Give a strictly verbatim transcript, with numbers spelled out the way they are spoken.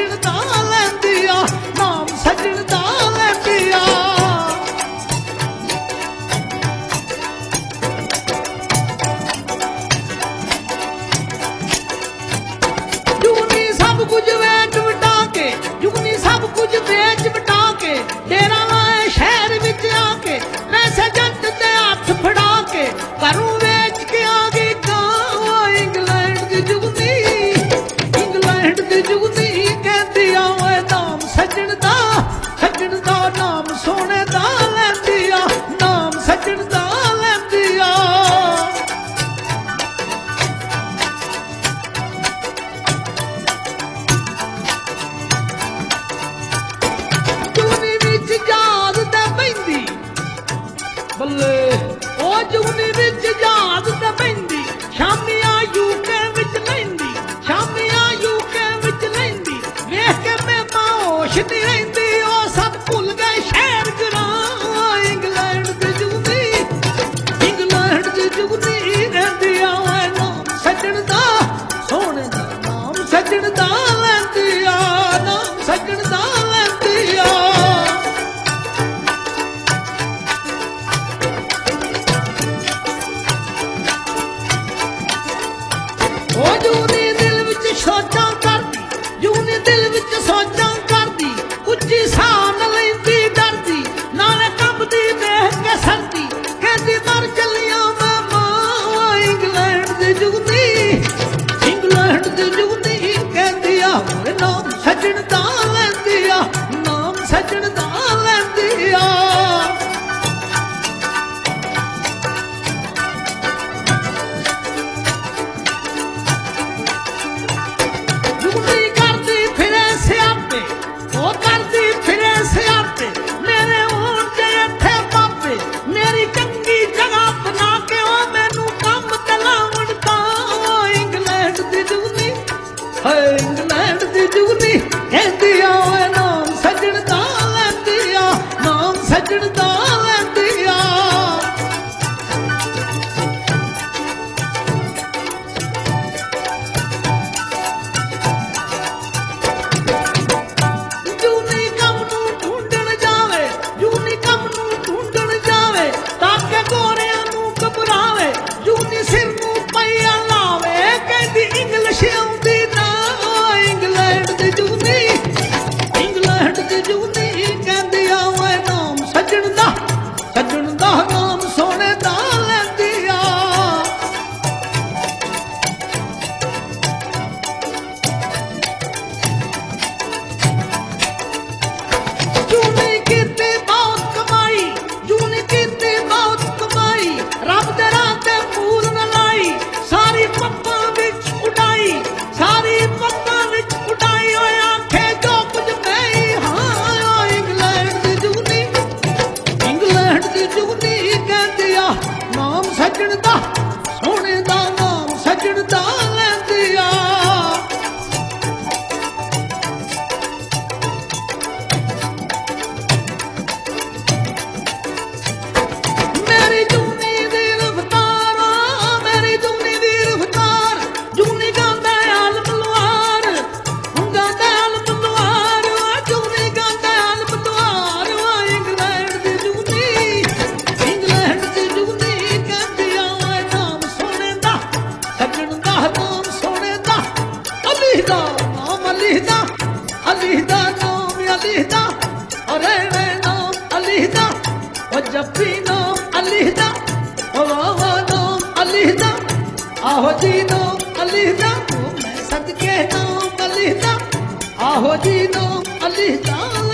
सजण दा लैंदी आ, नाम सजण दा लैंदी आ। जुगनी सब कुछ वेच वटा के, जुगनी सब कुछ वेच वटा के, डेरा लाए शहर विच आके, पैसे जट दे हथ फड़ा के, घरों वेच के आ गई गां। इंग्लैंड दी जुगनी, इंग्लैंड दी जुगनी कहंदी आ ओए नाम सजण दा, सजण दा नाम सोने दा लैंदी आ, नाम सजण दा लैंदी आ। जुगनी विच याद ते पैंदी बल्ले, ओ जुगनी विच याद ते पैंदी, शामी आ यूके विच लैंदी, शामी आ यूके विच लैंदी, वेख के मैं होश नहीं रहिंदी, ओ सब भुल गए शहर ग्रां। इंग्लैंड दी जुगनी, इंग्लैंड दी जुगनी कहंदी आ ओए नाम सजण दा, सोने दा नाम सजण दा लैंदी आ, नाम सजण दा लैंदी आ। ओ जुगनी दिल विच सोचां करदी, जुगनी दिल विच सोचां करदी, उच्ची साह न लैंदी डरदी, नाले कंबदी देख के सरदी, कहंदी मर चलिया मैं मां। इंग्लैंड दी जुगनी, इंग्लैंड दी जुगनी कहंदी आ ओए नाम सजण दा लैंदी आ, नाम सजण दा लैंदी आ। जुगनी करदी फिरे सियापे, ओ करदी फिरे सियापे, मेरे होण जे इत्थे पापे, मेरी चंगी जगह बना के ओ मैनू कम ते लावण तां। इंग्लैंड दी जुगनी, हाय इंग्लैंड दी जुगनी कहंदी आ ओए नाम सजण दा लैंदी आ, नाम सजण दा लैंदी आ। जुगनी कम नूं ढूंढण जावे, जुगनी कम नूं ढूंढण जावे, ताके गोरियां नूं घबरावे, जुगनी सिर नूं पैया लावे, कहंदी इंग्लिश आउंदी ना। इंग्लैंड दी जुगनी, इंग्लैंड दी जुगनी कहंदी आ ओए नाम सजण दा, सजण दा नाम सोने दा लैंदी आ। जुगनी कीती बहुत कमाई, जुगनी कीती बहुत कमाई, रब दे राह ते फूल न लाई, सारी पत्तां विच उडाई, सारी पत्तां विच उडाई, ओए आखे जो कुछ मैं ही हां। इंग्लैंड दी जुगनी, इंग्लैंड दी जुगनी कहंदी आ नाम सजण दा, सोने दा नाम सजण दा लैंदी आ। मेरी जुगनी दी रफ्तार, मेरी जुगनी दी रफ्तार, जुगनी गांदा आलम लुआर, गांदा आलम लुआर, जुगनी गांदा आलम लुआर। इंग्लैंड दी जुगनी, इंग्लैंड दी जुगनी कहंदी आ ओए नाम सोने दा, सजण दा नाम सोने दा। अली दा नाम अली दा, अली दा नाम अली दा, अरे रे नाम अली दा, ओ जप्पी नाम अली दा, ओ वावा नाम अली दा, आहो जी नाम अली दा, ओ मैं सदके नाम अली दा, आहो जी नाम अली दा।